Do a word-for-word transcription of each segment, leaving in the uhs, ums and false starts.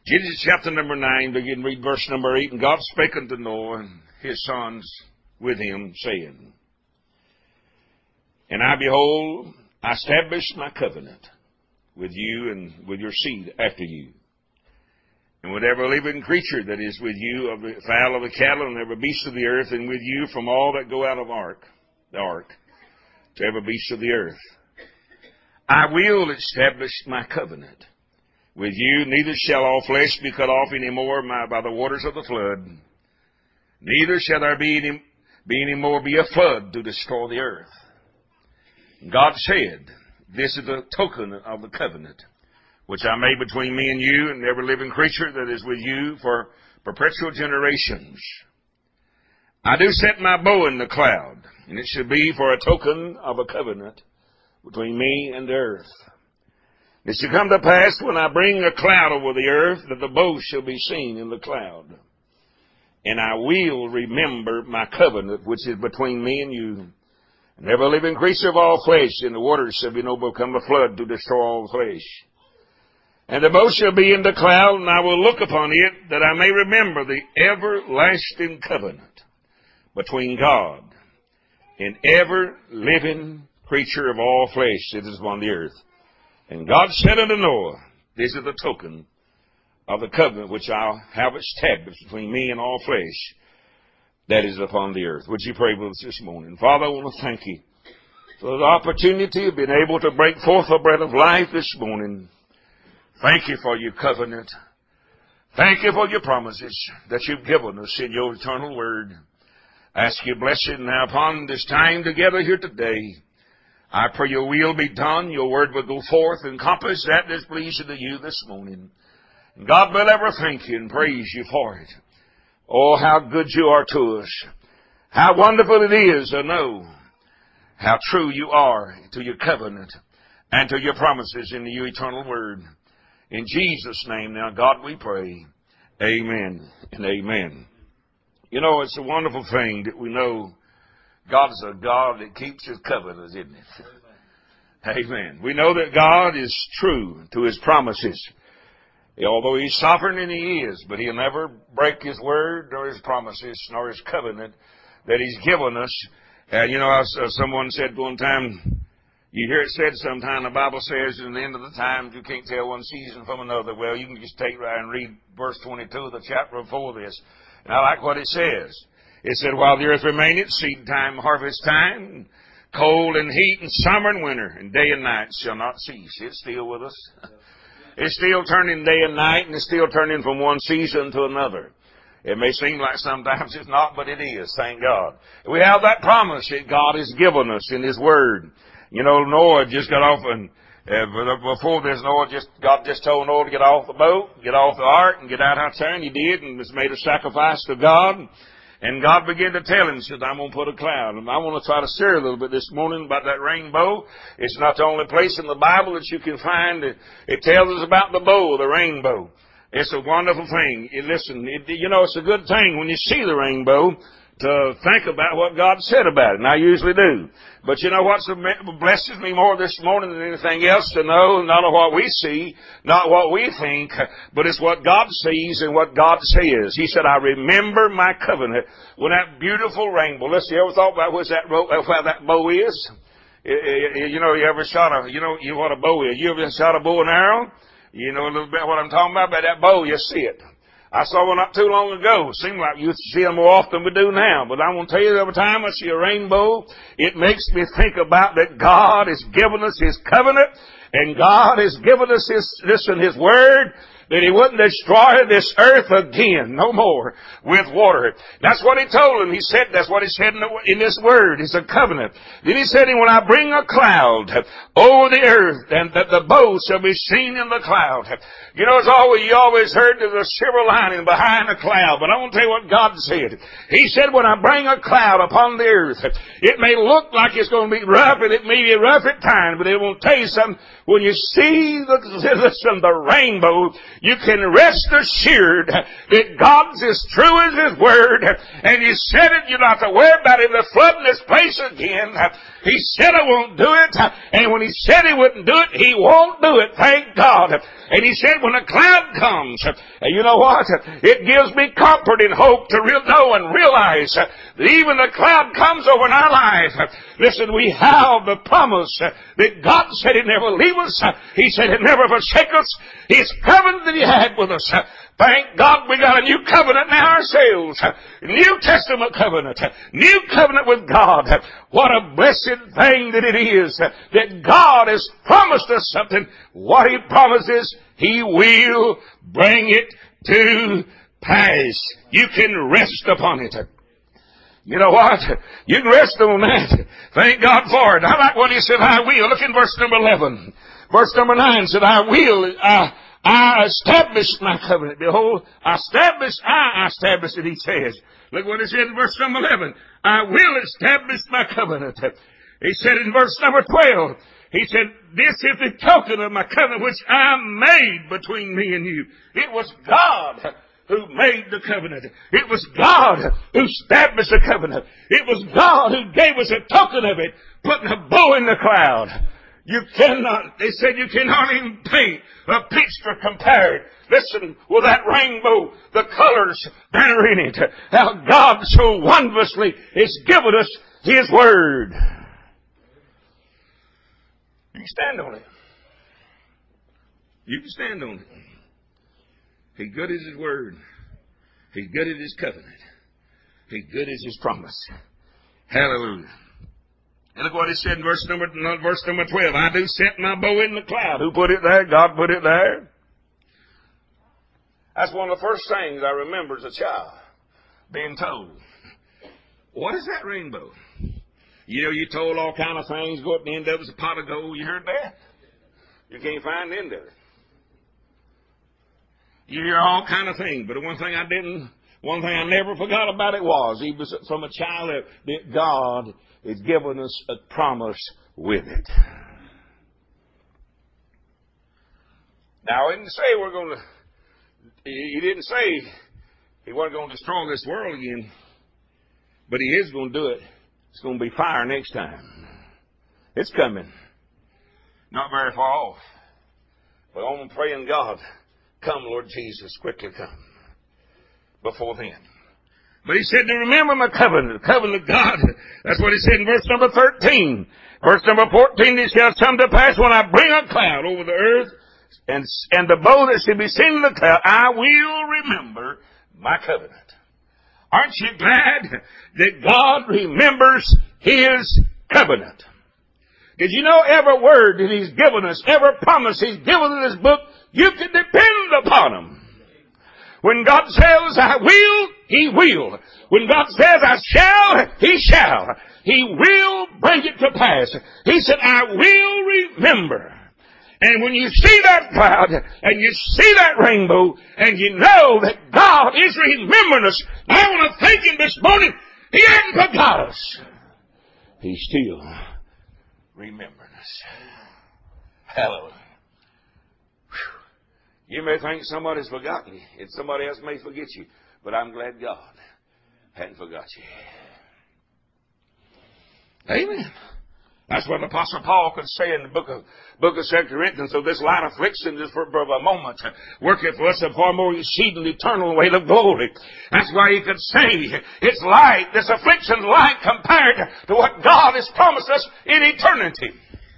Genesis chapter number nine, begin read verse number eight. And God spake unto Noah and his sons with him, saying, And I, behold, I established my covenant with you and with your seed after you, and with every living creature that is with you, of the fowl of the cattle, and every beast of the earth, and with you from all that go out of ark, the ark, to every beast of the earth. I will establish my covenant with you, neither shall all flesh be cut off any more by the waters of the flood, neither shall there be any, be any more be a flood to destroy the earth. And God said, This is the token of the covenant which I made between me and you and every living creature that is with you for perpetual generations. I do set my bow in the cloud, and it shall be for a token of a covenant between me and the earth. It shall come to pass when I bring a cloud over the earth that the bow shall be seen in the cloud. And I will remember my covenant which is between me and you. And every living creature of all flesh in the waters shall be no become a flood to destroy all flesh. And the bow shall be in the cloud, and I will look upon it, that I may remember the everlasting covenant between God and every living creature of all flesh that is upon the earth. And God said unto Noah, This is the token of the covenant which I have established between me and all flesh that is upon the earth. Would you pray with us this morning? Father, I want to thank you for the opportunity of being able to break forth the bread of life this morning. Thank you for your covenant. Thank you for your promises that you've given us in your eternal word. I ask your blessing now upon this time together here today. I pray your will be done. Your word will go forth and compass that that is pleasing to you this morning. And God will ever thank you and praise you for it. Oh, how good you are to us. How wonderful it is to know how true you are to your covenant and to your promises in your eternal word. In Jesus' name, now, God, we pray. Amen and amen. You know, it's a wonderful thing that we know God's a God that keeps his covenants, isn't it? Amen. Amen. We know that God is true to his promises. Although he's sovereign, and he is, but he'll never break his word nor his promises nor his covenant that he's given us. And, you know, as, as someone said one time, you hear it said sometime, the Bible says, in the end of the times, you can't tell one season from another. Well, you can just take right and read verse twenty-two of the chapter before this. And I like what it says. It said, While the earth remaineth, seed time, harvest time, cold and heat, and summer and winter, and day and night shall not cease. It's still with us. It's still turning day and night, and it's still turning from one season to another. It may seem like sometimes it's not, but it is, thank God. We have that promise that God has given us in his word. You know, Noah just got off, and uh, before this, Noah just, God just told Noah to get off the boat, get off the ark, and get out out there, and he did, and was made a sacrifice to God. And God began to tell him, he said, I'm going to put a cloud. And I want to try to share a little bit this morning about that rainbow. It's not the only place in the Bible that you can find. It, it tells us about the bow, the rainbow. It's a wonderful thing. It, listen, it, you know, it's a good thing when you see the rainbow to think about what God said about it. And I usually do. But you know what blesses me more this morning than anything else to know not what we see, not what we think, but it's what God sees and what God says. He said, I remember my covenant with that beautiful rainbow. Listen, you ever thought about what's that, what that bow is? You know, you ever shot a, you know, you know what a bow is. You ever shot a bow and arrow? You know a little bit what I'm talking about? About that bow, you see it. I saw one not too long ago. It seemed like you see them more often than we do now. But I want to tell you, every time I see a rainbow, it makes me think about that God has given us his covenant, and God has given us his, listen, his word, that he wouldn't destroy this earth again, no more, with water. That's what he told him. He said, that's what he said in, the, in this word. It's a covenant. Then he said, when I bring a cloud over the earth, and that the bow shall be seen in the cloud. You know, it's always, you always heard there's a silver lining behind a cloud, but I want to tell you what God said. He said, when I bring a cloud upon the earth, it may look like it's going to be rough, and it may be rough at times, but it won't tell you something. when you see the, listen, the rainbow, you can rest assured that God's as true as His Word. And He said it, you're not to worry about Him flooding this place again. He said I won't do it. And when He said He wouldn't do it, He won't do it. Thank God. And He said when a cloud comes, and you know what? It gives me comfort and hope to real know and realize that even the cloud comes over in our life. Listen, we have the promise that God said He'd never leave us. He said He'd never forsake us. His covenant that He had with us. Thank God we got a new covenant now ourselves. New Testament covenant. New covenant with God. What a blessed thing that it is that God has promised us something. What He promises, He will bring it to pass. You can rest upon it. You know what? You can rest on that. Thank God for it. I like when He said, I will. Look in verse number eleven. Verse number nine said, I will. I, I established my covenant. Behold, I established, I established it, He says. Look what it said in verse number eleven. I will establish my covenant. He said in verse number twelve, He said, this is the token of my covenant which I made between me and you. It was God who made the covenant. It was God who established the covenant. It was God who gave us a token of it, putting a bow in the cloud. You cannot, they said you cannot even paint a picture compared. Listen, with that rainbow, the colors that are in it, how God so wondrously has given us His Word. You can stand on it. You can stand on it. He's good as His Word. He's good at His covenant. He's good as His promise. Hallelujah. And look what He said in verse number, verse number twelve. I do set my bow in the cloud. Who put it there? God put it there. That's one of the first things I remember as a child being told. What is that rainbow? You know, you told all kind of things. Go up the end of it's a pot of gold. You heard that? You can't find the end of it. You hear all kind of things. But the one thing I didn't, one thing I never forgot about it was, even from a child, that God has given us a promise with it. Now, He didn't say we're going to, He didn't say He wasn't going to destroy this world again, but He is going to do it. It's going to be fire next time. It's coming. Not very far off. But I'm praying, God, come, Lord Jesus, quickly come. Before then. But He said to remember my covenant, the covenant of God. That's what He said in verse number thirteen. Verse number fourteen, it shall come to pass when I bring a cloud over the earth, and, and the bow that shall be seen in the cloud, I will remember my covenant. Aren't you glad that God remembers His covenant? Did you know every word that He's given us, every promise He's given in this book, you can depend upon them. When God says, I will, He will. When God says, I shall, He shall. He will bring it to pass. He said, I will remember. And when you see that cloud, and you see that rainbow, and you know that God is remembering us, I want to thank Him this morning. He hasn't forgot us. He's still remembering us. Hallelujah. You may think somebody's forgotten you, and somebody else may forget you, but I'm glad God hadn't forgot you. Amen. That's what the Apostle Paul could say in the book of book of Second Corinthians. So this light affliction is for, for a moment, working for us a far more exceeding eternal weight of glory. That's why he could say it's light, this affliction light compared to what God has promised us in eternity.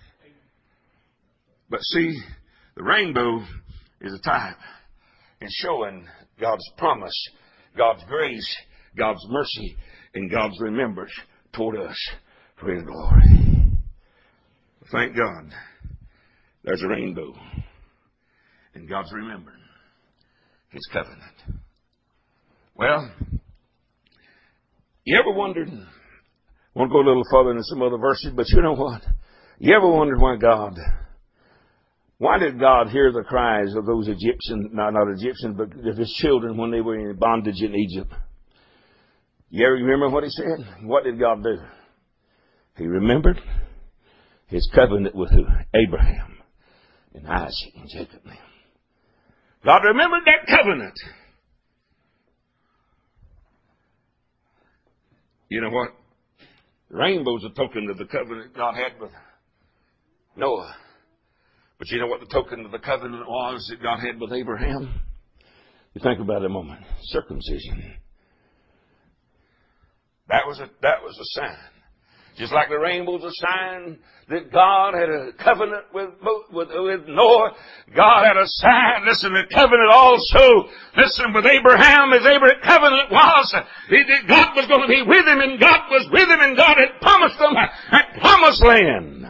But see, the rainbow is a type in showing God's promise, God's grace, God's mercy, and God's remembrance toward us for His glory. Thank God. There's a rainbow. And God's remembering His covenant. Well, you ever wondered, I want to go a little further into some other verses, but you know what? You ever wondered why God, why did God hear the cries of those Egyptians, not, not Egyptians, but of His children when they were in bondage in Egypt? You ever remember what He said? What did God do? He remembered His covenant with who? Abraham, and Isaac and Jacob now. God remembered that covenant. You know what? The rainbow's a token of the covenant God had with Noah. But you know what the token of the covenant was that God had with Abraham? You think about it a moment. Circumcision. That was a, that was a sign. Just like the rainbow's a sign that God had a covenant with, with, with Noah. God had a sign. Listen, the covenant also, listen, with Abraham, as Abraham's covenant was, that God was going to be with him, and God was with him, and God had promised them that promised land.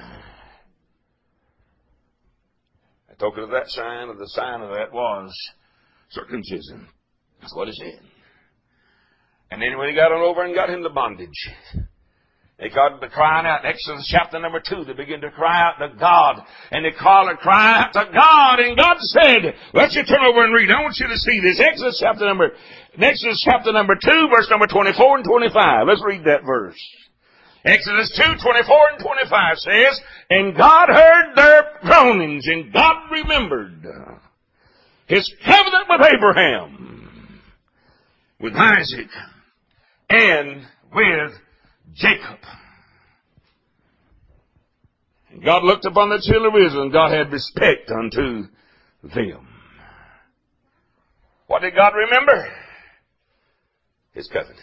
The token of that sign, or the sign of that, was circumcision. That's what it said. And then when he got on over and got into bondage, they got to crying out. In Exodus chapter number two, they begin to cry out to God. And they call and cry out to God. And God said, let's you turn over and read. I want you to see this. Exodus chapter number, Exodus chapter number two, verse number twenty-four and twenty-five. Let's read that verse. Exodus two, twenty-four and twenty-five says, and God heard their groanings, and God remembered his covenant with Abraham, with Isaac, and with Jacob. And God looked upon the children of Israel, and God had respect unto them. What did God remember? His covenant.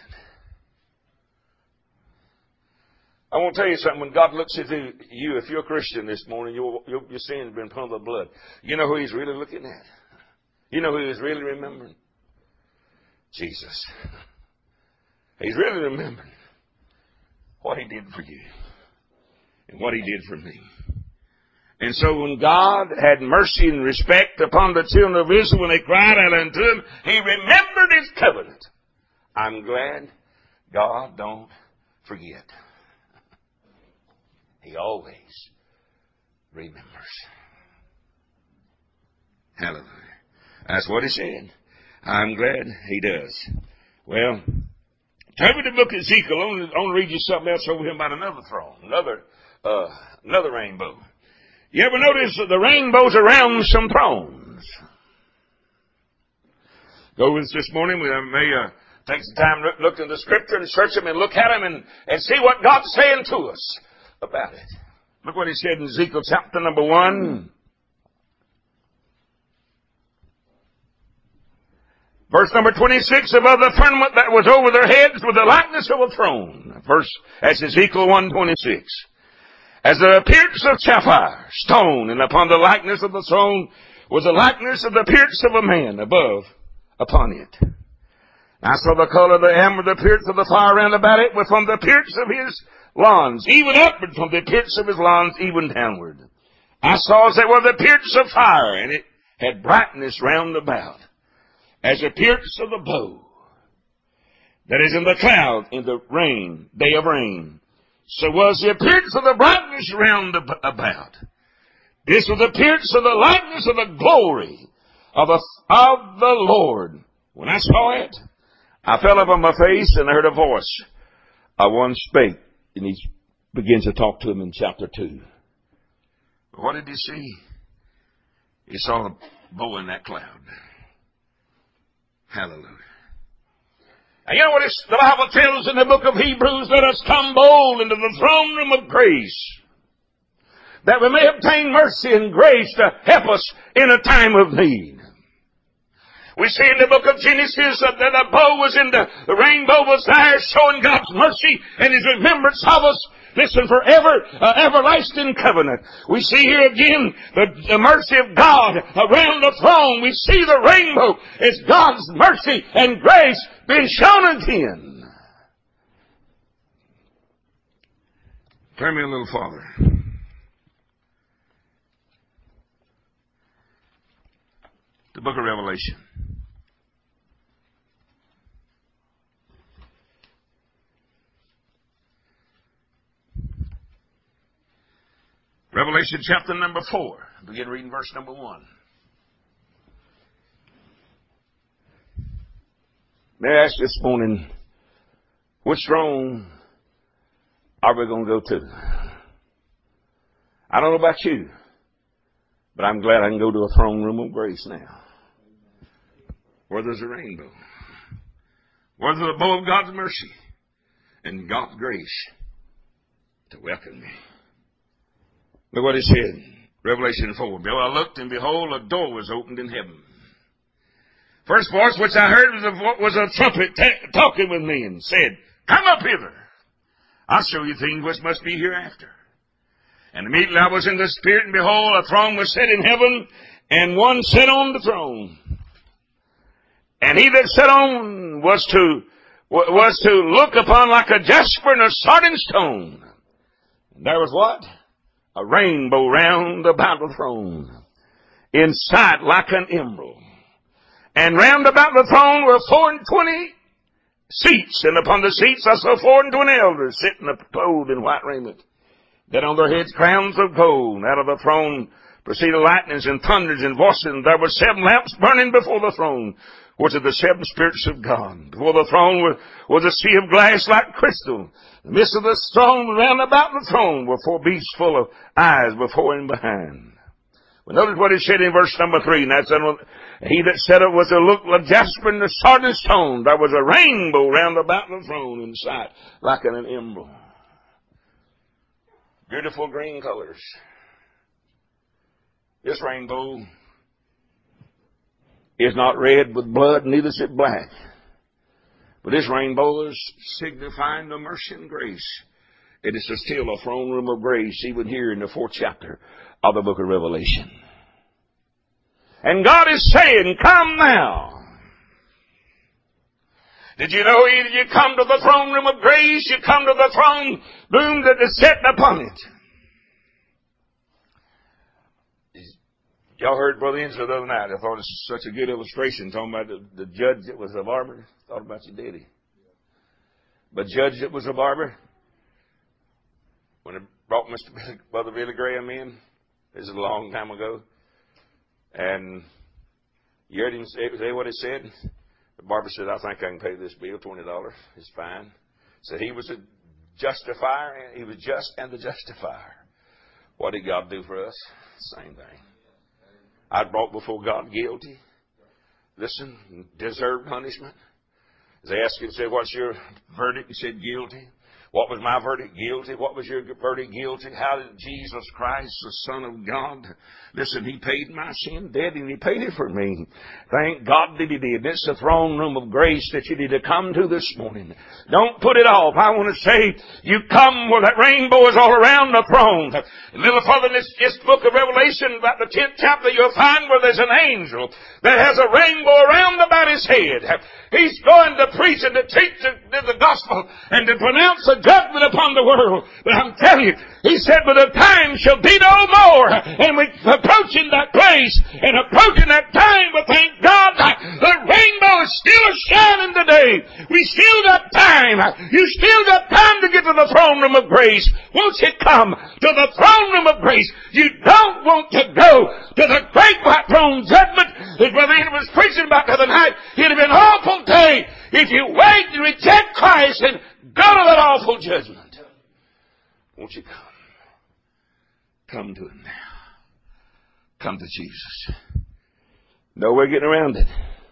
I want to tell you something. When God looks at you, if you're a Christian this morning, your, your, your sin has been upon the blood. You know who He's really looking at? You know who He's really remembering? Jesus. He's really remembering what He did for you and what He did for me. And so when God had mercy and respect upon the children of Israel when they cried out unto Him, He remembered His covenant. I'm glad God don't forget. He always remembers. Hallelujah. That's what He said. I'm glad He does. Well, turn me to the book of Ezekiel. I want to read you something else over here about another throne, another uh, another rainbow. You ever notice that the rainbows around some thrones? Go with us this morning. We may uh, take some time to look in the Scripture and search them and look at them and, and see what God's saying to us about it. Look what He said in Ezekiel chapter number one. Verse number twenty-six, above the firmament that was over their heads was the likeness of a throne. Verse, that's Ezekiel one twenty-six. As the appearance of sapphire, stone, and upon the likeness of the throne was the likeness of the appearance of a man above upon it. I saw the color of the amber, the appearance of the fire round about it, was from the appearance of his lawns, even upward from the appearance of his lawns, even downward. I saw as it were the appearance of fire, and it had brightness round about, as the appearance of the bow that is in the cloud in the rain, day of rain. So was the appearance of the brightness round about. This was the appearance of the likeness of the glory of the, of the Lord. When I saw it, I fell upon my face and I heard a voice. I one spake, and He begins to talk to him in chapter two. What did he see? He saw the bow in that cloud. Hallelujah. And you know what the Bible tells in the book of Hebrews? Let us come bold into the throne room of grace, that we may obtain mercy and grace to help us in a time of need. We see in the book of Genesis that the bow was in the, the rainbow was there showing God's mercy and His remembrance of us. Listen, forever, uh, everlasting covenant. We see here again the, the mercy of God around the throne. We see the rainbow as God's mercy and grace being shown again. Turn me a little farther. The book of Revelation. Revelation chapter number four. Begin reading verse number one. May I ask this morning, which throne are we going to go to? I don't know about you, But I'm glad I can go to a throne room of grace now, where there's a rainbow, where there's a bow of God's mercy and God's grace to welcome me. Look what it said, Revelation four. I looked, and behold, a door was opened in heaven. First voice which I heard was a, was a trumpet ta- talking with me, and said, Come up hither. I'll show you things which must be hereafter. And immediately I was in the Spirit, and behold, a throne was set in heaven, and one sat on the throne. And he that sat on was to was to look upon like a jasper and a sardine stone. And there was what? A rainbow round about the throne, in sight like an emerald. And round about the throne were four and twenty seats, and upon the seats I saw four and twenty elders sitting clothed in white raiment. Then on their heads crowns of gold, and out of the throne proceeded lightnings and thunders and voices, and there were seven lamps burning before the throne, which are the seven spirits of God. Before the throne was, was a sea of glass like crystal. In the midst of the throne, round about the throne, were four beasts full of eyes before and behind. Well, notice what it said in verse number three. And that's he that said it was a look like jasper and a sardine stone. There was a rainbow round about the throne in sight, like an emerald. Beautiful green colors. This rainbow is not red with blood, neither is it black. But this rainbow is signifying the mercy and grace. It is still a throne room of grace, even here in the fourth chapter of the book of Revelation. And God is saying, come now. Did you know either you come to the throne room of grace, you come to the throne room that is set upon it. Y'all heard Brother Inslee the other night. I thought it was such a good illustration talking about the, the judge that was a barber. Thought about you, did he? But judge that was a barber, when it brought Mister Billy, Brother Billy Graham in, this is a long time ago, and you heard him say, say what he said? The barber said, I think I can pay this bill, twenty dollars. It's fine. Said he was a justifier, he was just and the justifier. What did God do for us? Same thing. I brought before God guilty. Listen, deserved punishment. They asked him, said, what's your verdict? He said, guilty. What was my verdict? Guilty. What was your verdict? Guilty. How did Jesus Christ, the Son of God, listen, he paid my sin debt, and he paid it for me. Thank God that he did. It's the throne room of grace that you need to come to this morning. Don't put it off. I want to say, you come where that rainbow is all around the throne. A little further in this, this book of Revelation, about the tenth chapter, you'll find where there's an angel that has a rainbow around about his head. He's going to preach and to teach the, the gospel and to pronounce a judgment upon the world. But I'm telling you, he said, but the time shall be no more. And we're approaching that place and approaching that time, but thank God the rainbow is still shining today. We still got time. You still got time to get to the throne room of grace. Won't you come to the throne room of grace? You don't want to go to the great white throne judgment that Brother Ian was preaching about the other night. It'd have been an awful day if you wait and reject Christ and go to that awful judgment. Won't you come? Come to Him now. Come to Jesus. No way getting around it.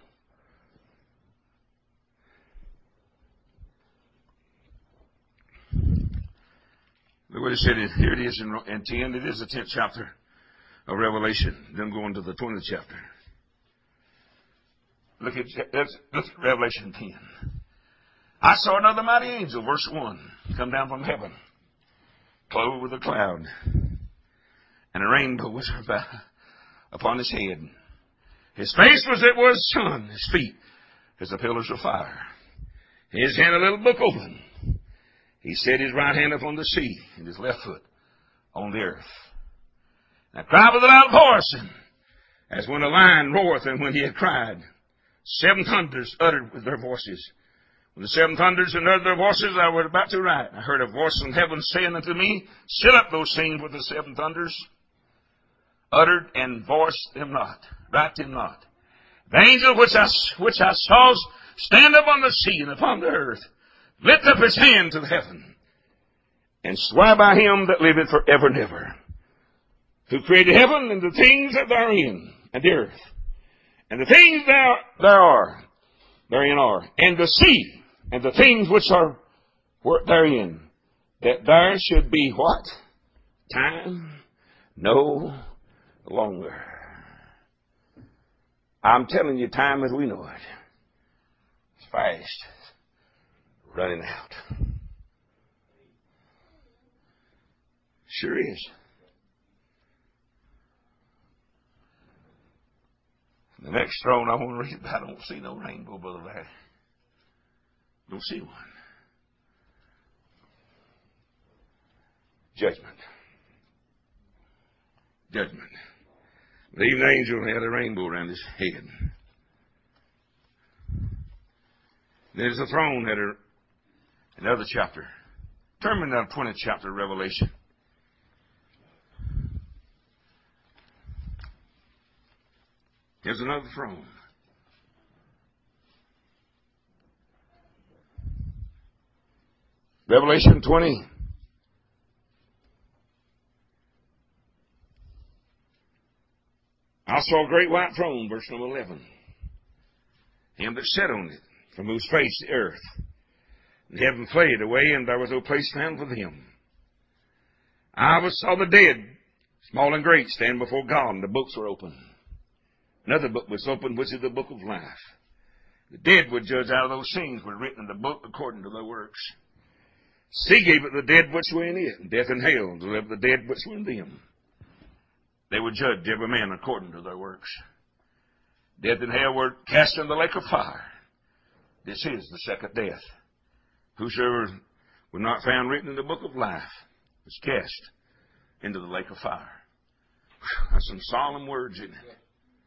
Look what it said. Here it is in, in ten. It is the tenth chapter of Revelation. Then go on to the twentieth chapter. Look at, let's, let's Revelation ten. I saw another mighty angel, verse one, come down from heaven, clothed with a cloud, and a rainbow was about upon his head. His face was it was sun, his feet as the pillars of fire. His hand a little book open. He set his right hand upon the sea, and his left foot on the earth. And I cried with a loud voice, and as when a lion roareth, and when he had cried, seven thunders uttered with their voices. When the seven thunders had uttered their voices, I was about to write. I heard a voice from heaven saying unto me, seal up those things with the seven thunders, uttered and voiced them not, write them not. The angel which I, which I saw stand upon the sea and upon the earth, lift up his hand to heaven, and swear by him that liveth forever and ever, who created heaven and the things that therein, and the earth, and the things there, there are, therein are, and the sea, and the things which are therein, that there should be what? Time no longer. I'm telling you, time as we know it, it's fast, running out. Sure is. The next throne I want to read about, I don't see no rainbow, Brother Larry. Don't see one. Judgment. Judgment. But even the angel had a rainbow around his head. There's a throne had a, another chapter. Turn me to the twentieth chapter of Revelation. There's another throne. Revelation twenty. I saw a great white throne, verse number eleven. Him that sat on it, from whose face the earth and heaven fled away, and there was no place found for them. I was saw the dead, small and great, stand before God, and the books were open. Another book was opened, which is the book of life. The dead were judged out of those things which were written in the book according to their works. Sea gave it the dead which were in it, and death and hell delivered the dead which were in them. They were judged, every man according to their works. Death and hell were cast in the lake of fire. This is the second death. Whosoever was not found written in the book of life was cast into the lake of fire. Whew, that's some solemn words, isn't it?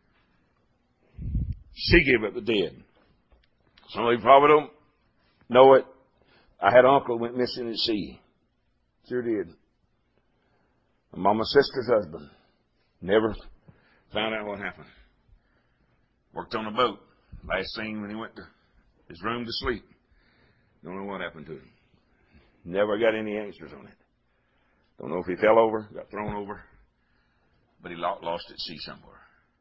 Sea gave up the dead. Some of you probably don't know it. I had an uncle who went missing at sea. Sure did. My mama's sister's husband. Never found out what happened. Worked on a boat. Last seen when he went to his room to sleep. Don't know what happened to him. Never got any answers on it. Don't know if he fell over, got thrown over, but he lost at sea somewhere.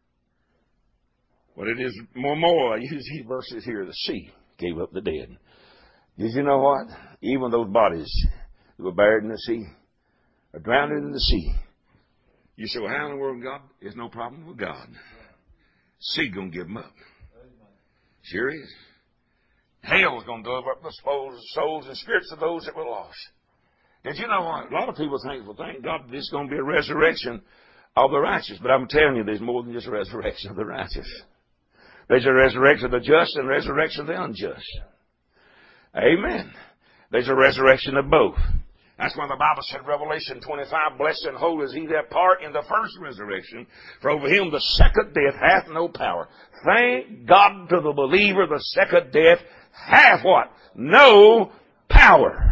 But it is more and more, I use these verses here, the sea gave up the dead. Did you know what? Even those bodies that were buried in the sea are drowned in the sea. You say, well, how in the world, God? There's no problem with God. Sea going to give them up. Sure is. Hell is going to deliver up the souls and spirits of those that were lost. Did you know what? A lot of people think, well, thank God there's going to be a resurrection of the righteous. But I'm telling you, there's more than just a resurrection of the righteous. There's a resurrection of the just and a resurrection of the unjust. Amen. There's a resurrection of both. That's why the Bible said, Revelation twenty-five, blessed and holy is he that part in the first resurrection, for over him the second death hath no power. Thank God to the believer, the second death hath what? No power.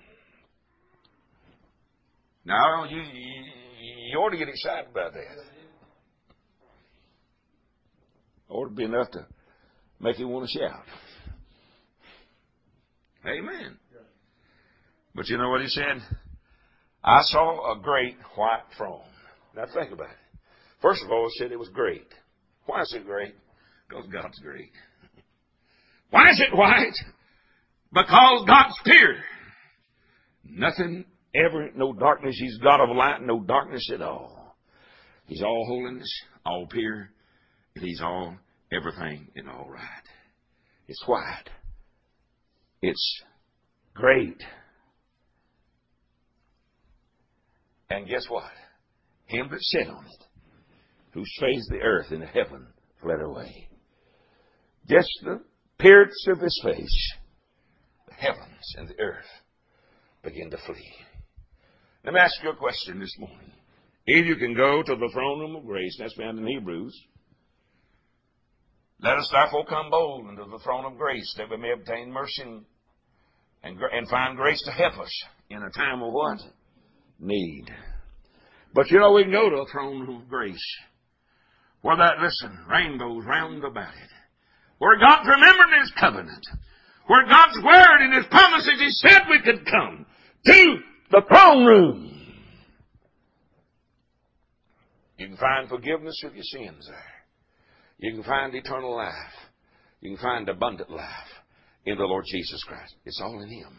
Now, you, you, you ought to get excited about that. Ought to be enough to make you want to shout. Amen. But you know what he said? I saw a great white throne. Now think about it. First of all, he said it was great. Why is it great? Because God's great. Why is it white? Because God's pure. Nothing ever, no darkness. He's God of light, no darkness at all. He's all holiness, all pure. He's all everything and all right. It's white. It's great. And guess what? Him that sat on it, whose face the earth and the heaven fled away. Just the appearance of his face, the heavens and the earth began to flee. Let me ask you a question this morning. If you can go to the throne room of grace, that's found in Hebrews. Let us therefore come bold into the throne of grace, that we may obtain mercy and, and, and find grace to help us in a time of what? Need. But you know, we can go to a throne room of grace where that, listen, rainbows round about it. Where God's remembered his covenant. Where God's word and his promises, he said we could come to the throne room. You can find forgiveness of your sins there. You can find eternal life. You can find abundant life in the Lord Jesus Christ. It's all in Him.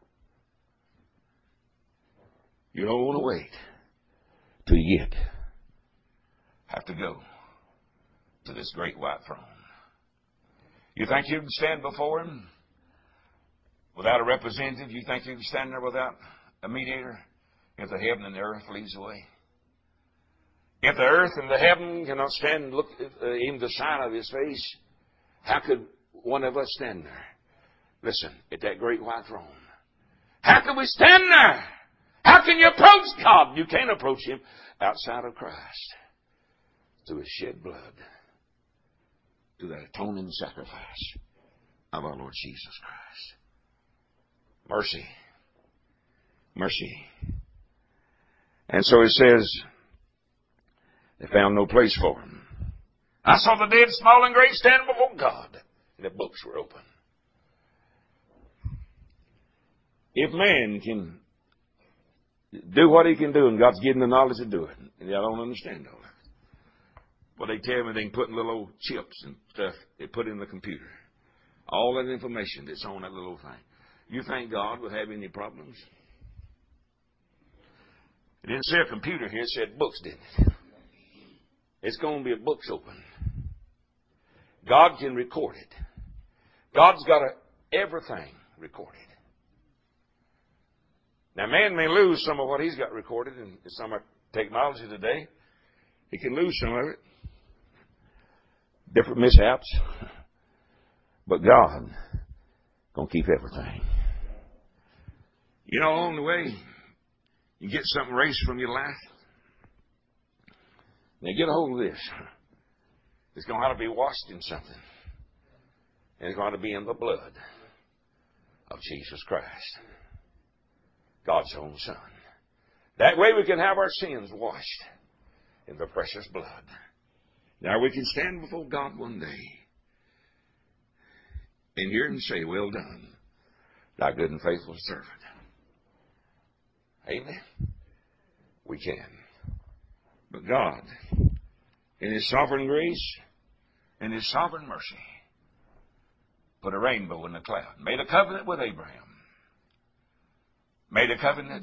You don't want to wait till you get have to go to this great white throne. You think you can stand before Him without a representative? You think you can stand there without a mediator? If the heaven and the earth flees away. If the earth and the heaven cannot stand and look at uh, even the sign of His face, how could one of us stand there? Listen, at that great white throne. How can we stand there? How can you approach God? You can't approach Him outside of Christ. Through His shed blood. Through that atoning sacrifice of our Lord Jesus Christ. Mercy. Mercy. And so it says, they found no place for Him. I saw the dead, small and great, stand before God. And the books were open. If man can do what he can do, and God's given the knowledge to do it, and I don't understand all that. Well, they tell me they can put in little old chips and stuff they put in the computer. All that information that's on that little thing. You think God would have any problems? It didn't say a computer here, it said books, didn't it? It's going to be a books open. God can record it. God's got a, everything recorded. Now, man may lose some of what he's got recorded in some of technology today. He can lose some of it. Different mishaps. But God going to keep everything. You know, along the way, you get something erased from your life. Now, get a hold of this. It's going to have to be washed in something. And it's going to be in the blood of Jesus Christ. God's own Son. That way we can have our sins washed in the precious blood. Now we can stand before God one day and hear Him say, well done, thy good and faithful servant. Amen. We can. But God, in His sovereign grace and His sovereign mercy, put a rainbow in the cloud, made a covenant with Abraham, made a covenant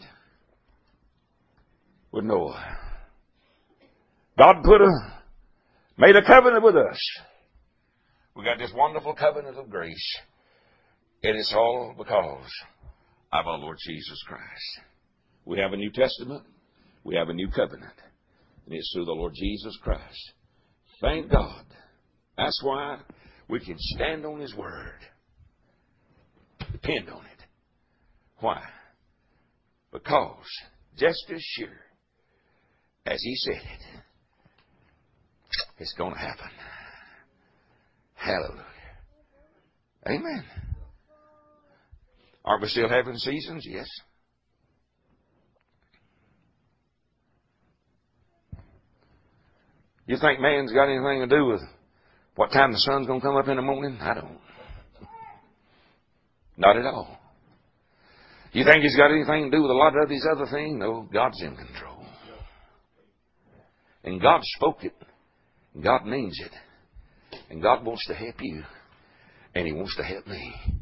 with Noah. God put a, made a covenant with us. We got this wonderful covenant of grace. And it's all because of our Lord Jesus Christ. We have a New Testament. We have a new covenant. And it's through the Lord Jesus Christ. Thank God. That's why we can stand on His Word. Depend on it. Why? Because just as sure as He said it, it's going to happen. Hallelujah. Amen. Are we still having seasons? Yes. You think man's got anything to do with what time the sun's going to come up in the morning? I don't. Not at all. You think he's got anything to do with a lot of these other things? No, God's in control. And God spoke it. And God means it. And God wants to help you. And He wants to help me.